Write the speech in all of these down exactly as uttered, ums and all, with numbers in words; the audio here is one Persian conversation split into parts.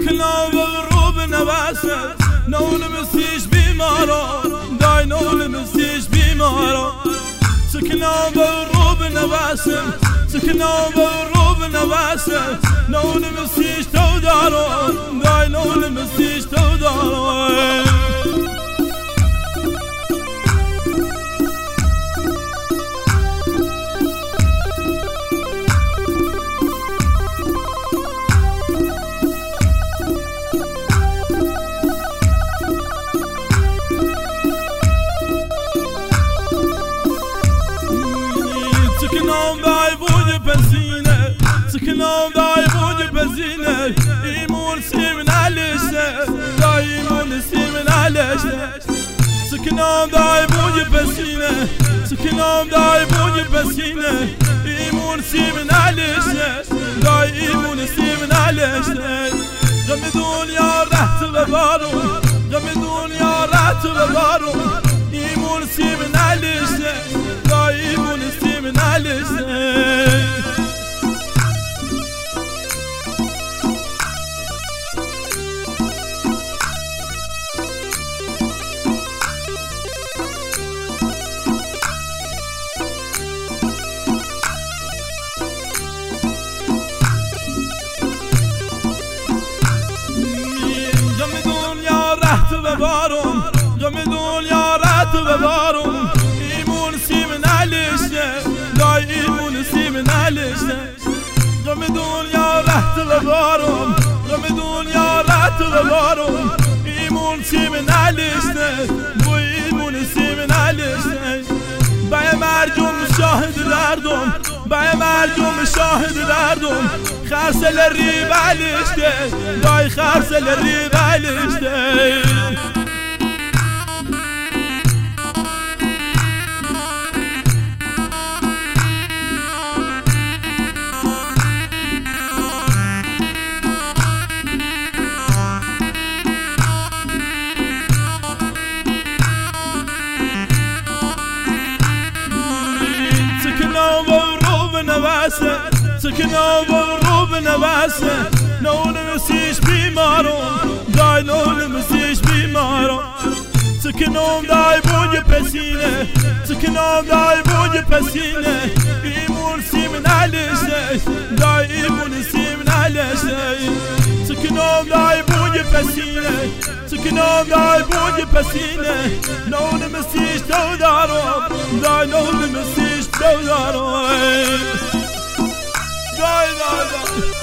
سكنا بغروب نباسه نول مسيش بمارا داي نول مسيش بمارا سكنا بغروب نباسه سكنا بغروب نباسه نول مسيش تودارو داي نول مسيش تودارو سكنام دای بوج بزینه سكنام دای بوج بزینه ایمون سیمن علیشه دای ایمون سیمن علیشه سكنام دای بوج بزینه سكنام دای بوج بزینه ایمون سیمن علیشه دای ایمون سیمن علیشه غم دنیا رحت ببارون غم دنیا رحت ببارون ایمون سیمن علیشه دای ایمون سیمن علیشه ببارم غم دنیا رات ببارم ایمون سیمن علیشه دای ایمون سیمن علیشه غم دنیا رات ببارم غم دنیا رات ببارم ایمون سیمن علیشه بو ایمون سیمن علیشه بای مرجوم شاهد دردم بای مرجوم شاهد دردم خرسل ریب علیشه دای خرسل ریب علیشه نواسه سكنا بغروب نواسه نول مسيش بمارون داي نول مسيش بمارون سكنام داي بوج بسينه سكنام داي بوج بسينه ايمون سيمن علیشه داي ايمون سيمن علیشه سكنام داي بوج بسينه سكنام داي بوج بسينه نول مسيش تودارو داي نول مسيش تودارو داي داي داي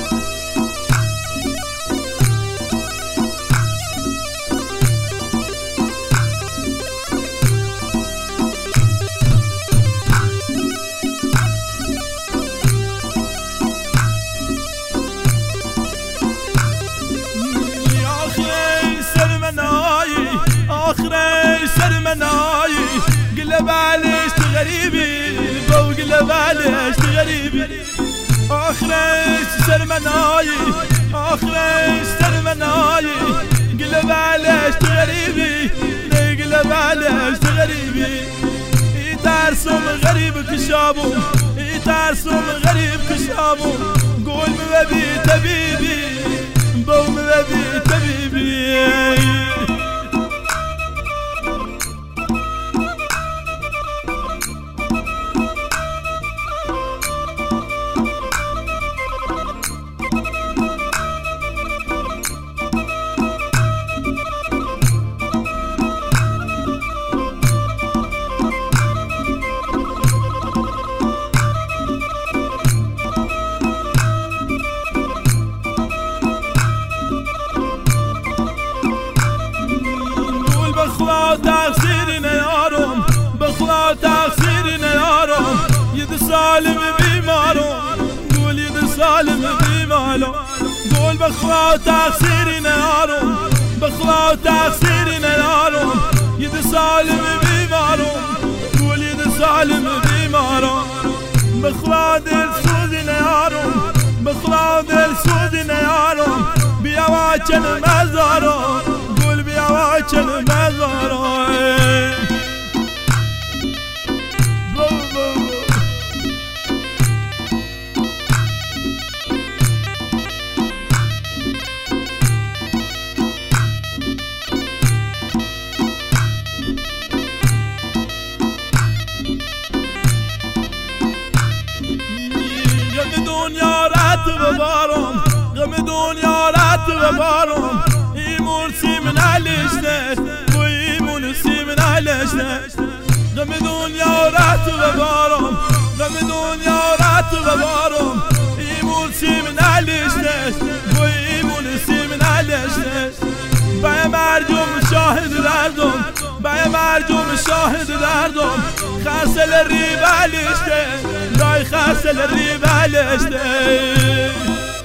آخري سرمناي قلب عليش غريبي بو قلب عليش غريبي آخري سرمناي آخري سرمناي قلب عليش غريبي قلب عليش غريبي يترسم غريب كشابو يترسم غريب كشابو قول مبي تبيبي بو مبي تبيبي بخلا تقصيرنا يارم بخلا تقصيرنا يارم يد سالم بمارم قول يد سالم بمالم قول بخلا تقصيرنا يارم بخلا تقصيرنا يارم يد سالم بمارم قول يد سالم بمارم بخلا دل سوزنا يارم بخلا دل سوزنا يارم بيواجن مزارم قول بيواجن مزارم ببارم ایمون سیمن علشته و ایمون سیمن علشته غم دنیا رات ببارم غم دنیا رات ببارم ایمون سیمن علشته و ایمون سیمن علشته بای مرجوم شاهد دردم بای مرجوم شاهد دردم خرسل ریب علشته لای خرسل ریب علشته